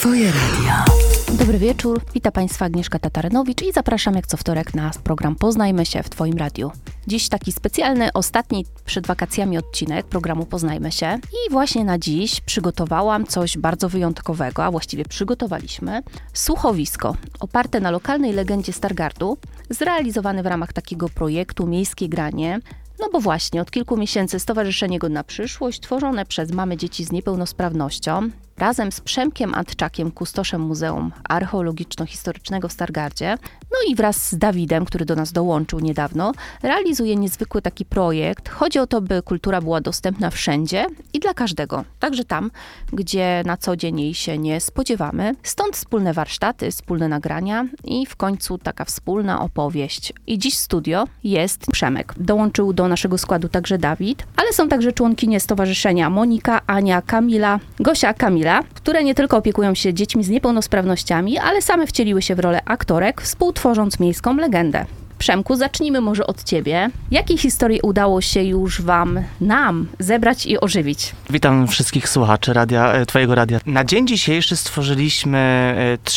Twoje radio. Dobry wieczór, witam Państwa Agnieszka Tatarynowicz i zapraszam jak co wtorek na program Poznajmy się w Twoim radiu. Dziś taki specjalny, ostatni przed wakacjami odcinek programu Poznajmy się i właśnie na dziś przygotowałam coś bardzo wyjątkowego, a właściwie przygotowaliśmy słuchowisko oparte na lokalnej legendzie Stargardu, zrealizowane w ramach takiego projektu Miejskie Granie. No bo właśnie, od kilku miesięcy Stowarzyszenie Godna Przyszłość, tworzone przez mamy dzieci z niepełnosprawnością, razem z Przemkiem Antczakiem, kustoszem Muzeum Archeologiczno-Historycznego w Stargardzie, no i wraz z Dawidem, który do nas dołączył niedawno, realizuje niezwykły taki projekt. Chodzi o to, by kultura była dostępna wszędzie i dla każdego, także tam, gdzie na co dzień jej się nie spodziewamy. Stąd wspólne warsztaty, wspólne nagrania i w końcu taka wspólna opowieść. I dziś w studio jest Przemek. Dołączył do naszego składu także Dawid, ale są także członkinie stowarzyszenia Monika, Ania, Kamila, Gosia, Kamila, które nie tylko opiekują się dziećmi z niepełnosprawnościami, ale same wcieliły się w rolę aktorek, współtworząc miejską legendę. Przemku, zacznijmy może od ciebie. Jakie historie udało się już nam zebrać i ożywić? Witam wszystkich słuchaczy Twojego radia. Na dzień dzisiejszy stworzyliśmy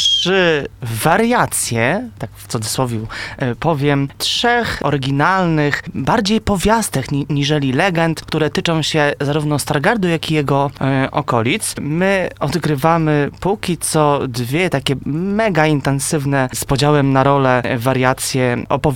3 wariacje, tak w cudzysłowie powiem, 3 oryginalnych, bardziej powiastek niżeli legend, które tyczą się zarówno Stargardu, jak i jego okolic. My odgrywamy póki co 2 takie mega intensywne z podziałem na role wariacje opowiastek.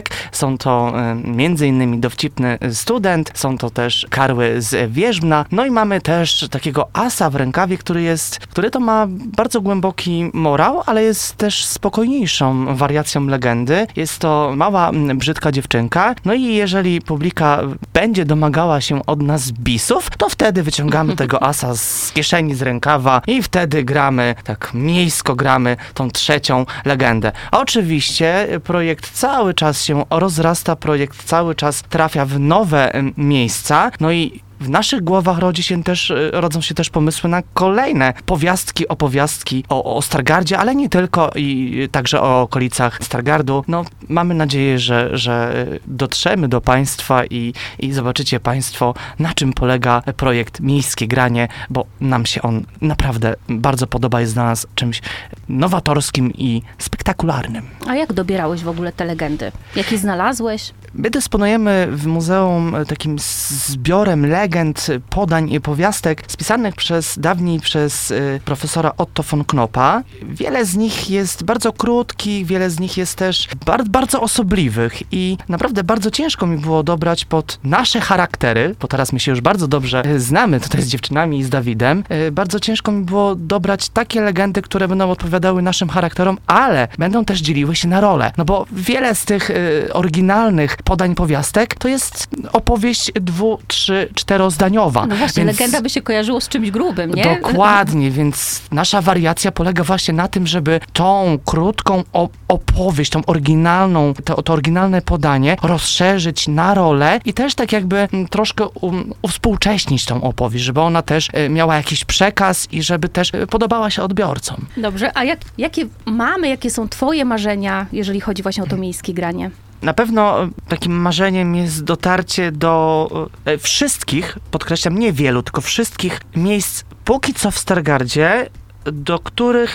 Są to m.in. Dowcipny student, są to też karły z Wierzbna, no i mamy też takiego asa w rękawie, który to ma bardzo głęboki morał, ale jest też spokojniejszą wariacją legendy. Jest to mała, brzydka dziewczynka, no i jeżeli publika będzie domagała się od nas bisów, to wtedy wyciągamy tego asa z kieszeni, z rękawa i wtedy gramy, tak miejsko gramy tą 3 legendę. Oczywiście projekt cały czas się rozrasta, projekt cały czas trafia w nowe miejsca, no i w naszych głowach rodzą się też pomysły na kolejne opowiastki o Stargardzie, ale nie tylko, i także o okolicach Stargardu. No, mamy nadzieję, że dotrzemy do Państwa i zobaczycie Państwo, na czym polega projekt Miejskie Granie, bo nam się on naprawdę bardzo podoba, jest dla nas czymś nowatorskim i spektakularnym. A jak dobierałeś w ogóle te legendy? Jakie znalazłeś? My dysponujemy w muzeum takim zbiorem legend, podań i opowiastek spisanych dawniej przez profesora Otto von Knoppa. Wiele z nich jest bardzo krótkich, wiele z nich jest też bardzo osobliwych i naprawdę bardzo ciężko mi było dobrać pod nasze charaktery, bo teraz my się już bardzo dobrze znamy tutaj z dziewczynami i z Dawidem. Bardzo ciężko mi było dobrać takie legendy, które będą odpowiadały naszym charakterom, ale będą też dzieliły się na role. No bo wiele z tych oryginalnych podań powiastek to jest opowieść 2-, 3-, 4-zdaniowa. No właśnie, więc legenda by się kojarzyło z czymś grubym, nie? Dokładnie, więc nasza wariacja polega właśnie na tym, żeby tą krótką opowieść, tą oryginalną, to oryginalne podanie rozszerzyć na rolę i też tak jakby troszkę uwspółcześnić tą opowieść, żeby ona też miała jakiś przekaz i żeby też podobała się odbiorcom. Dobrze, a jakie są twoje marzenia, jeżeli chodzi właśnie o to miejskie granie? Na pewno takim marzeniem jest dotarcie do wszystkich, podkreślam, nie wielu, tylko wszystkich miejsc póki co w Stargardzie, których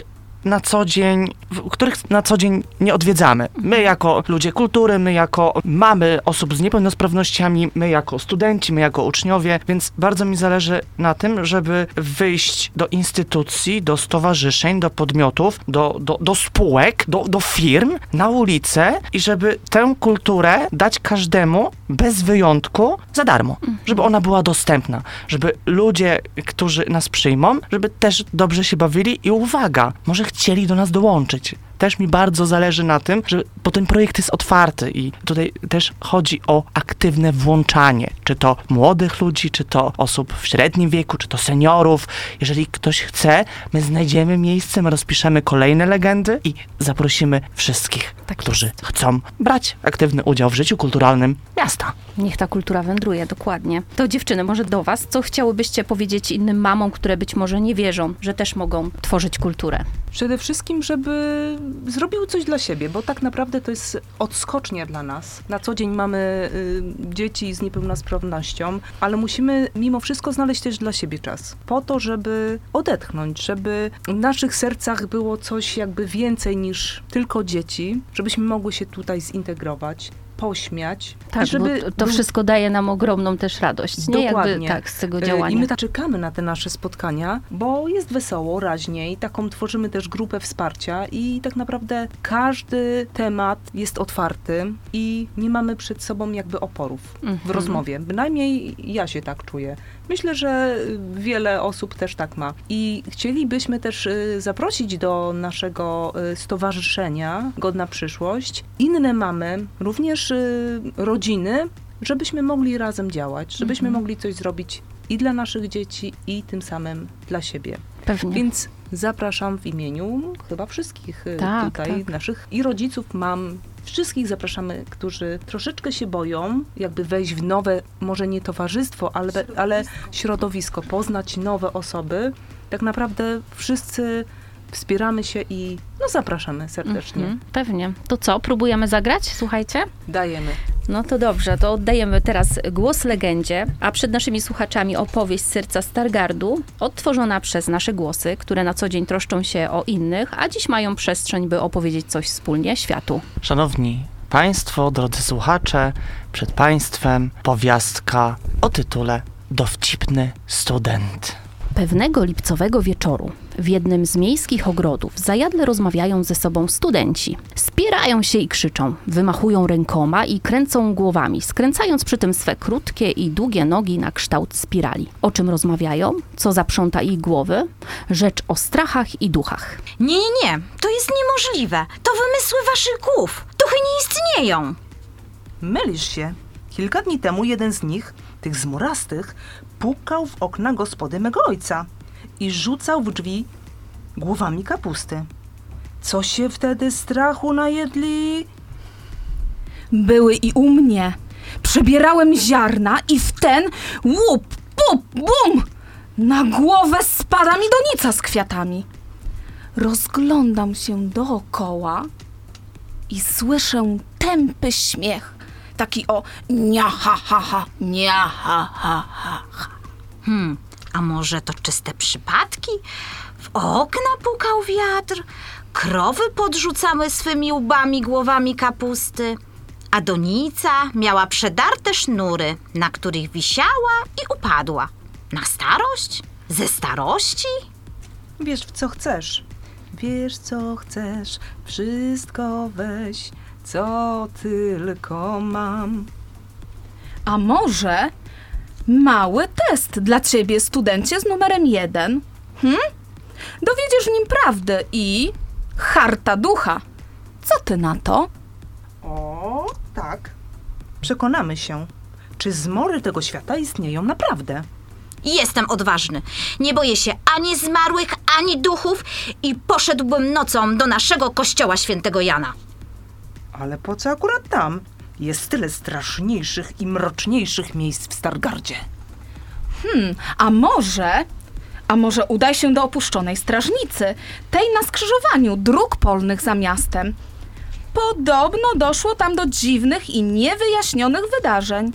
na co dzień nie odwiedzamy. My jako ludzie kultury, my jako mamy osób z niepełnosprawnościami, my jako studenci, my jako uczniowie, więc bardzo mi zależy na tym, żeby wyjść do instytucji, do stowarzyszeń, do podmiotów, do spółek, do firm, na ulicę i żeby tę kulturę dać każdemu, bez wyjątku, za darmo. Żeby ona była dostępna. Żeby ludzie, którzy nas przyjmą, żeby też dobrze się bawili i uwaga, może chcieli do nas dołączyć. Też mi bardzo zależy na tym, bo ten projekt jest otwarty i tutaj też chodzi o aktywne włączanie, czy to młodych ludzi, czy to osób w średnim wieku, czy to seniorów. Jeżeli ktoś chce, my znajdziemy miejsce, my rozpiszemy kolejne legendy i zaprosimy wszystkich, którzy chcą brać aktywny udział w życiu kulturalnym miasta. Niech ta kultura wędruje, dokładnie. To dziewczyny, może do was, co chciałybyście powiedzieć innym mamom, które być może nie wierzą, że też mogą tworzyć kulturę? Przede wszystkim, żeby zrobiły coś dla siebie, bo tak naprawdę to jest odskocznia dla nas. Na co dzień mamy dzieci z niepełnosprawnością, ale musimy mimo wszystko znaleźć też dla siebie czas. Po to, żeby odetchnąć, żeby w naszych sercach było coś jakby więcej niż tylko dzieci, żebyśmy mogły się tutaj zintegrować, pośmiać. Tak, żeby bo to wszystko daje nam ogromną też radość, nie? Dokładnie. Jakby tak, z tego działania. I my tak czekamy na te nasze spotkania, bo jest wesoło, raźniej. Taką tworzymy też grupę wsparcia i tak naprawdę każdy temat jest otwarty i nie mamy przed sobą jakby oporów w rozmowie. Bynajmniej ja się tak czuję. Myślę, że wiele osób też tak ma. I chcielibyśmy też zaprosić do naszego stowarzyszenia Godna Przyszłość inne mamy, również rodziny, żebyśmy mogli razem działać, żebyśmy mogli coś zrobić i dla naszych dzieci, i tym samym dla siebie. Pewnie. Więc zapraszam w imieniu chyba wszystkich tak. naszych i rodziców, mam. Wszystkich zapraszamy, którzy troszeczkę się boją jakby wejść w nowe, może nie towarzystwo, ale środowisko, poznać nowe osoby. Tak naprawdę wszyscy wspieramy się i zapraszamy serdecznie. Pewnie. To co, próbujemy zagrać? Słuchajcie? Dajemy. No to dobrze, to oddajemy teraz głos legendzie, a przed naszymi słuchaczami opowieść z serca Stargardu, odtworzona przez nasze głosy, które na co dzień troszczą się o innych, a dziś mają przestrzeń, by opowiedzieć coś wspólnie światu. Szanowni Państwo, drodzy słuchacze, przed Państwem powiastka o tytule Dowcipny student. Pewnego lipcowego wieczoru w jednym z miejskich ogrodów zajadle rozmawiają ze sobą studenci. Spierają się i krzyczą, wymachują rękoma i kręcą głowami, skręcając przy tym swe krótkie i długie nogi na kształt spirali. O czym rozmawiają? Co zaprząta ich głowy? Rzecz o strachach i duchach. Nie, to jest niemożliwe. To wymysły waszych głów. Duchy nie istnieją. Mylisz się. Kilka dni temu jeden z nich, tych zmurastych, pukał w okna gospody mego ojca i rzucał w drzwi głowami kapusty. Co się wtedy strachu najedli? Były i u mnie. Przebierałem ziarna i w ten łup, pup, bum! Na głowę spada mi donica z kwiatami. Rozglądam się dookoła i słyszę tępy śmiech. Taki o nia ha ha ha, nia ha ha ha ha. A może to czyste przypadki? W okna pukał wiatr, krowy podrzucały swymi łbami głowami kapusty, a donica miała przedarte sznury, na których wisiała i upadła. Na starość? Ze starości? Wiesz, w co chcesz. Wiesz, co chcesz, wszystko weź, co tylko mam. A może mały test dla ciebie, studencie z numerem 1? Dowiedziesz w nim prawdy i harta ducha. Co ty na to? O, tak. Przekonamy się, czy zmory tego świata istnieją naprawdę. Jestem odważny. Nie boję się ani zmarłych, ani duchów i poszedłbym nocą do naszego kościoła świętego Jana. Ale po co akurat tam? Jest tyle straszniejszych i mroczniejszych miejsc w Stargardzie. A może udaj się do opuszczonej strażnicy, tej na skrzyżowaniu dróg polnych za miastem. Podobno doszło tam do dziwnych i niewyjaśnionych wydarzeń.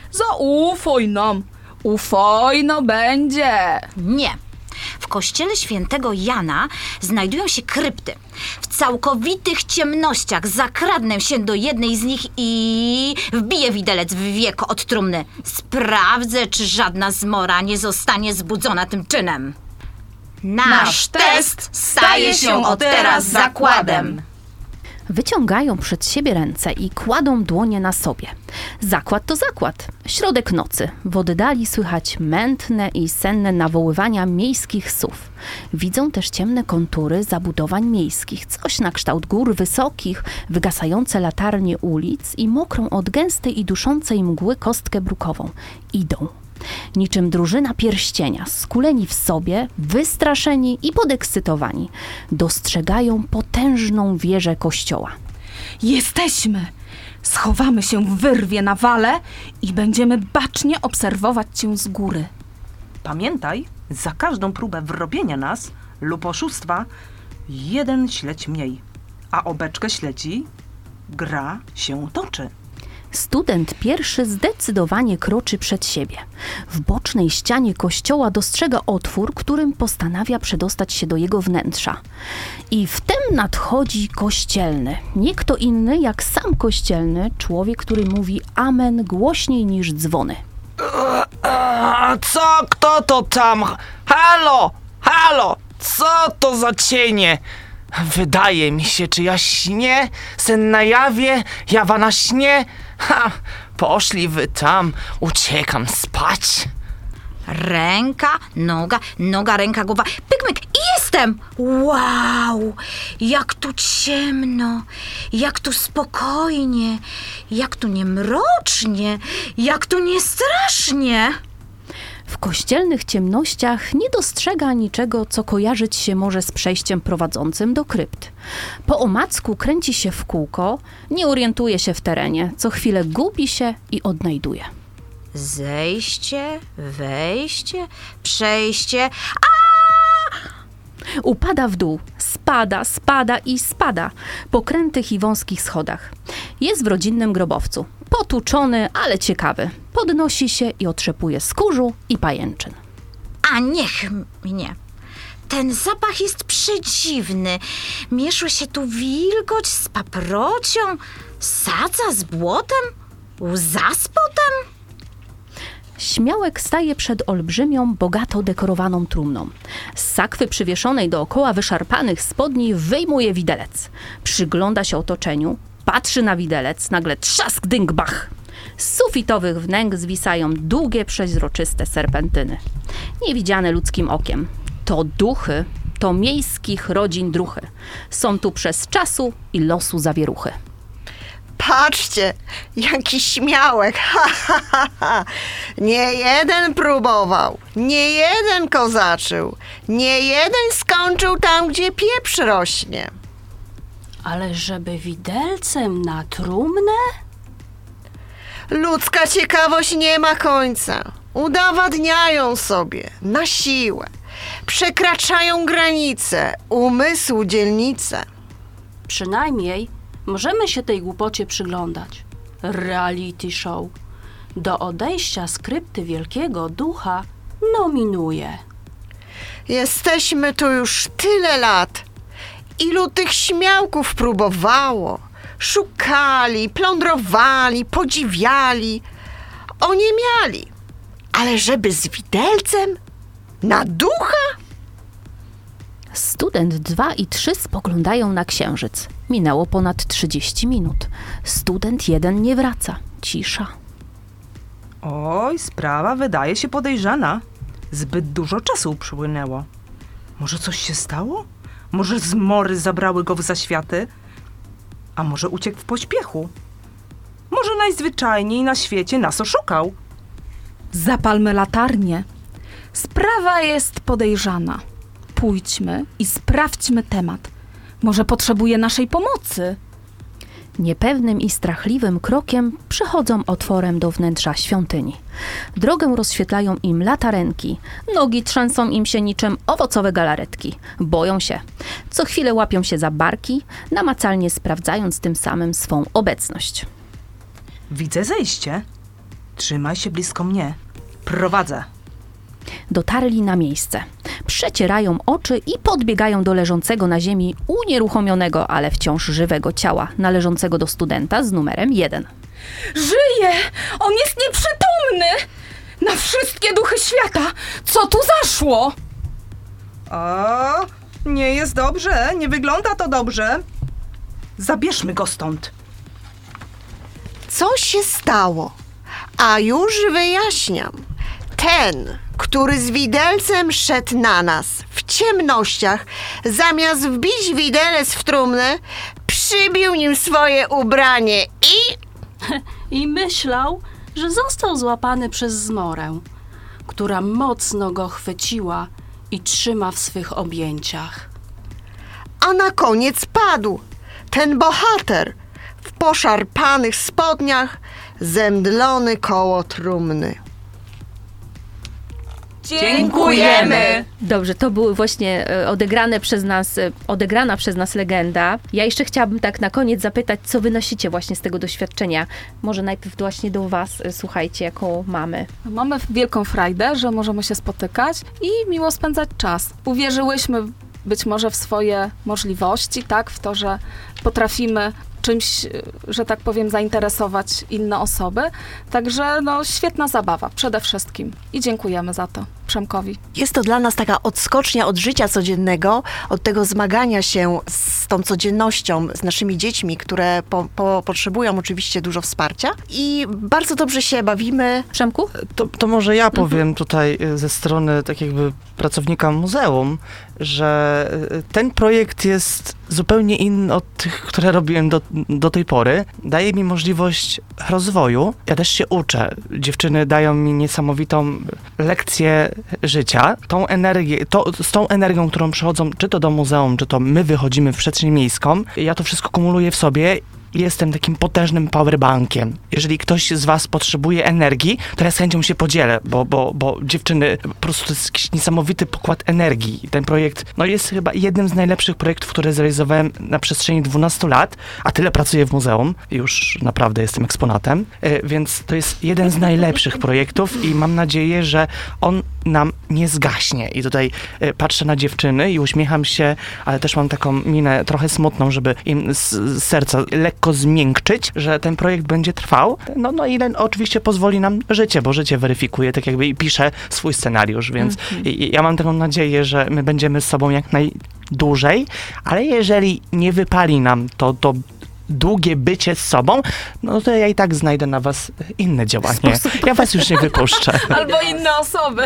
Ufoj no będzie. Nie. W kościele świętego Jana znajdują się krypty. W całkowitych ciemnościach zakradnę się do jednej z nich i wbiję widelec w wieko od trumny. Sprawdzę, czy żadna zmora nie zostanie zbudzona tym czynem. Nasz test staje się od teraz zakładem. Wyciągają przed siebie ręce i kładą dłonie na sobie. Zakład to zakład. Środek nocy. W oddali słychać mętne i senne nawoływania miejskich sów. Widzą też ciemne kontury zabudowań miejskich. Coś na kształt gór wysokich, wygasające latarnie ulic i mokrą od gęstej i duszącej mgły kostkę brukową. Idą. Niczym drużyna pierścienia, skuleni w sobie, wystraszeni i podekscytowani, dostrzegają potężną wieżę kościoła. Jesteśmy! Schowamy się w wyrwie na wale i będziemy bacznie obserwować cię z góry. Pamiętaj, za każdą próbę wrobienia nas lub oszustwa 1 śledź mniej. a obeczkę śledzi, gra się toczy. Student pierwszy zdecydowanie kroczy przed siebie. W bocznej ścianie kościoła dostrzega otwór, którym postanawia przedostać się do jego wnętrza. I wtem nadchodzi kościelny. Nie kto inny jak sam kościelny, człowiek, który mówi amen głośniej niż dzwony. Co? Kto to tam? Halo! Halo! Co to za cienie? Wydaje mi się, czy ja śnię? Sen na jawie? Jawa na śnie? Ha! Poszli wy tam. Uciekam spać. Ręka, noga, ręka, głowa. Pykmyk i jestem! Wow! Jak tu ciemno, jak tu spokojnie, jak tu nie mrocznie, jak tu nie strasznie. W kościelnych ciemnościach nie dostrzega niczego, co kojarzyć się może z przejściem prowadzącym do krypt. Po omacku kręci się w kółko, nie orientuje się w terenie, co chwilę gubi się i odnajduje. Zejście, wejście, przejście. Upada w dół, spada i spada po krętych i wąskich schodach. Jest w rodzinnym grobowcu. Potłuczony, ale ciekawy. Podnosi się i otrzepuje z kurzu i pajęczyn. A niech mnie. Ten zapach jest przedziwny. Miesza się tu wilgoć z paprocią, sadza z błotem, łza z potem. Śmiałek staje przed olbrzymią, bogato dekorowaną trumną. Z sakwy przywieszonej dookoła wyszarpanych spodni wyjmuje widelec. Przygląda się otoczeniu, patrzy na widelec, nagle trzask, dynk, bach. Z sufitowych wnęk zwisają długie, przeźroczyste serpentyny. Niewidziane ludzkim okiem. To duchy, to miejskich rodzin druchy. Są tu przez czasu i losu zawieruchy. Patrzcie, jaki śmiałek, ha. Nie jeden próbował, nie jeden kozaczył, nie jeden skończył tam, gdzie pieprz rośnie. Ale żeby widelcem na trumnę? Ludzka ciekawość nie ma końca. Udowadniają sobie na siłę. Przekraczają granice, umysłu dzielnice. Przynajmniej możemy się tej głupocie przyglądać. Reality show. Do odejścia z krypty wielkiego ducha nominuje. Jesteśmy tu już tyle lat. Ilu tych śmiałków próbowało. Szukali, plądrowali, podziwiali. Oniemiali. Ale żeby z widelcem? Na ducha? Student 2 i 3 spoglądają na księżyc. Minęło ponad 30 minut. Student 1 nie wraca. Cisza. Oj, sprawa wydaje się podejrzana. Zbyt dużo czasu upłynęło. Może coś się stało? Może zmory zabrały go w zaświaty? A może uciekł w pośpiechu? Może najzwyczajniej na świecie nas oszukał? Zapalmy latarnię. Sprawa jest podejrzana. Pójdźmy i sprawdźmy temat. Może potrzebuje naszej pomocy. Niepewnym i strachliwym krokiem przechodzą otworem do wnętrza świątyni. Drogę rozświetlają im latarenki. Nogi trzęsą im się niczym owocowe galaretki. Boją się. Co chwilę łapią się za barki, namacalnie sprawdzając tym samym swą obecność. Widzę zejście. Trzymaj się blisko mnie. Prowadzę. Dotarli na miejsce. Przecierają oczy i podbiegają do leżącego na ziemi unieruchomionego, ale wciąż żywego ciała należącego do studenta z numerem 1. Żyje! On jest nieprzytomny! Na wszystkie duchy świata! Co tu zaszło? O, nie jest dobrze. Nie wygląda to dobrze. Zabierzmy go stąd. Co się stało? A już wyjaśniam. Ten, który z widelcem szedł na nas w ciemnościach, zamiast wbić widelec w trumnę, przybił nim swoje ubranie I myślał, że został złapany przez zmorę, która mocno go chwyciła i trzyma w swych objęciach. a na koniec padł. Ten bohater w poszarpanych spodniach, zemdlony koło trumny. Dziękujemy! Dobrze, to były właśnie odegrana przez nas legenda. Ja jeszcze chciałabym tak na koniec zapytać, co wynosicie właśnie z tego doświadczenia? Może najpierw właśnie do was, słuchajcie, jaką mamy. Mamy wielką frajdę, że możemy się spotykać i miło spędzać czas. Uwierzyłyśmy być może w swoje możliwości, tak? W to, że potrafimy czymś, że tak powiem, zainteresować inne osoby. Także świetna zabawa przede wszystkim i dziękujemy za to Przemkowi. Jest to dla nas taka odskocznia od życia codziennego, od tego zmagania się z tą codziennością, z naszymi dziećmi, które potrzebują oczywiście dużo wsparcia i bardzo dobrze się bawimy. Przemku? To może ja powiem tutaj ze strony tak jakby pracownika muzeum, że ten projekt jest zupełnie inny od tych, które robiłem do tej pory. Daje mi możliwość rozwoju. Ja też się uczę. Dziewczyny dają mi niesamowitą lekcję życia. Z tą energią, którą przychodzą czy to do muzeum, czy to my wychodzimy w przestrzeń miejską, ja to wszystko kumuluję w sobie. Jestem takim potężnym powerbankiem. Jeżeli ktoś z was potrzebuje energii, to ja z chęcią się podzielę, bo dziewczyny, po prostu to jest jakiś niesamowity pokład energii. Ten projekt jest chyba jednym z najlepszych projektów, które zrealizowałem na przestrzeni 12 lat, a tyle pracuję w muzeum, już naprawdę jestem eksponatem, więc to jest jeden z najlepszych projektów i mam nadzieję, że on nam nie zgaśnie. I tutaj patrzę na dziewczyny i uśmiecham się, ale też mam taką minę trochę smutną, żeby im z serca lekko zmiękczyć, że ten projekt będzie trwał. Ile oczywiście pozwoli nam życie, bo życie weryfikuje, tak jakby i pisze swój scenariusz, więc ja mam taką nadzieję, że my będziemy z sobą jak najdłużej, ale jeżeli nie wypali nam to długie bycie z sobą, to ja i tak znajdę na was inne działanie. Ja was już nie wypuszczę. Albo inne osoby.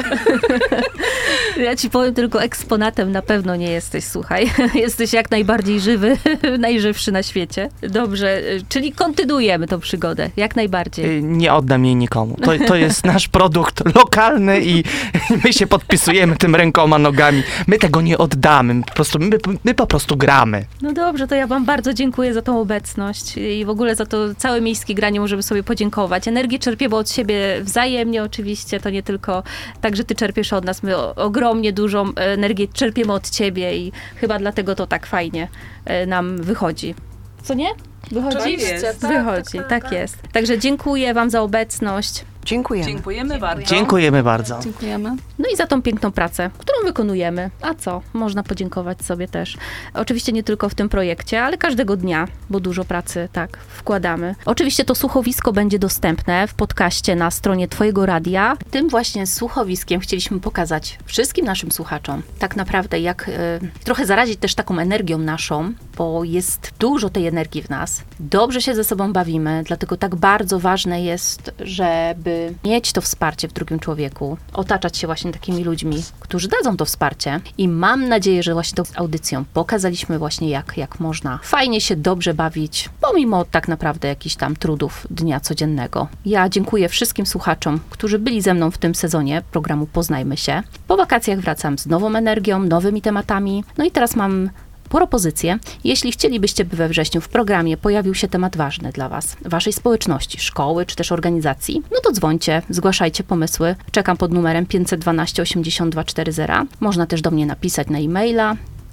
Ja ci powiem, tylko eksponatem na pewno nie jesteś, słuchaj. Jesteś jak najbardziej żywy, najżywszy na świecie. Dobrze, czyli kontynuujemy tą przygodę, jak najbardziej. Nie oddam jej nikomu. To jest nasz produkt lokalny i my się podpisujemy tym rękoma, nogami. My tego nie oddamy. My po prostu gramy. No dobrze, to ja wam bardzo dziękuję za tą obecność i w ogóle za to całe miejskie granie możemy sobie podziękować. Energię czerpiemy od siebie wzajemnie oczywiście, to nie tylko tak, że ty czerpiesz od nas, my ogromnie dużą energię czerpiemy od ciebie i chyba dlatego to tak fajnie nam wychodzi. Co nie? Wychodzi? Oczywiście, Wychodzi, tak jest. Także dziękuję wam za obecność. Dziękujemy bardzo. Dziękujemy bardzo. Dziękujemy. No i za tą piękną pracę, którą wykonujemy. A co? Można podziękować sobie też. Oczywiście nie tylko w tym projekcie, ale każdego dnia, bo dużo pracy tak wkładamy. Oczywiście to słuchowisko będzie dostępne w podcaście na stronie Twojego Radia. Tym właśnie słuchowiskiem chcieliśmy pokazać wszystkim naszym słuchaczom tak naprawdę, jak trochę zarazić też taką energią naszą, bo jest dużo tej energii w nas. Dobrze się ze sobą bawimy, dlatego tak bardzo ważne jest, żeby mieć to wsparcie w drugim człowieku, otaczać się właśnie takimi ludźmi, którzy dadzą to wsparcie i mam nadzieję, że właśnie tą audycją pokazaliśmy właśnie jak można fajnie się dobrze bawić, pomimo tak naprawdę jakichś tam trudów dnia codziennego. Ja dziękuję wszystkim słuchaczom, którzy byli ze mną w tym sezonie programu Poznajmy się. Po wakacjach wracam z nową energią, nowymi tematami. No i teraz mam propozycję. Jeśli chcielibyście, by we wrześniu w programie pojawił się temat ważny dla was, waszej społeczności, szkoły czy też organizacji, no to dzwońcie, zgłaszajcie pomysły. Czekam pod numerem 512 8240. Można też do mnie napisać na e-maila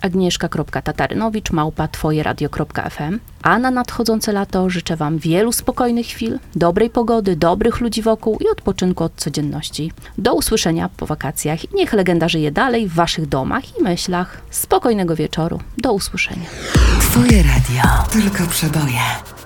agnieszka.tatarynowicz@twojeradio.fm. A na nadchodzące lato życzę wam wielu spokojnych chwil, dobrej pogody, dobrych ludzi wokół i odpoczynku od codzienności. Do usłyszenia po wakacjach i niech legenda żyje dalej w waszych domach i myślach. Spokojnego wieczoru. Do usłyszenia. Twoje radio. Tylko przeboje.